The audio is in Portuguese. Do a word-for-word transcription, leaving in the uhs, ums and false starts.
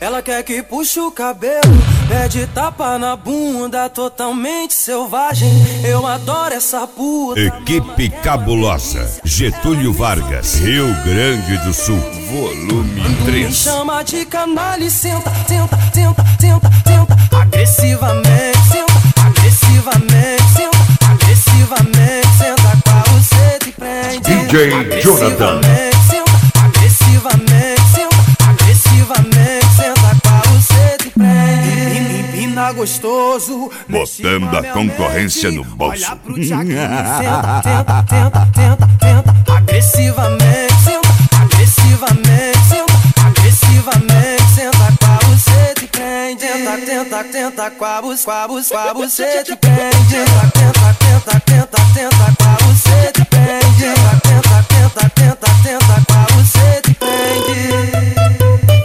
Ela quer que puxe o cabelo, pede tapa na bunda, totalmente selvagem. Eu adoro essa puta. Equipe Cabulosa, Getúlio Vargas, Rio Grande do Sul, volume três. Me chama de canalha e senta, senta, senta, senta, senta. Agressivamente, senta, agressivamente, senta, agressivamente, senta com a buceta e prende. D J Jonathan. Senta, agressivamente, senta, agressivamente, senta com a buceta e prende. Empina gostoso, botando a concorrência no bolso. Olha pro Jaquinho, senta, tenta, tenta, tenta, tenta. Agressivamente, senta, agressivamente, senta, agressivamente, senta com a buceta e prende. Tenta, tenta, tenta com a buceta, com a buceta, com a buceta e prende. Tenta, tenta, tenta, tenta, tenta com a buceta e prende. Tenta, tenta, tenta, tenta.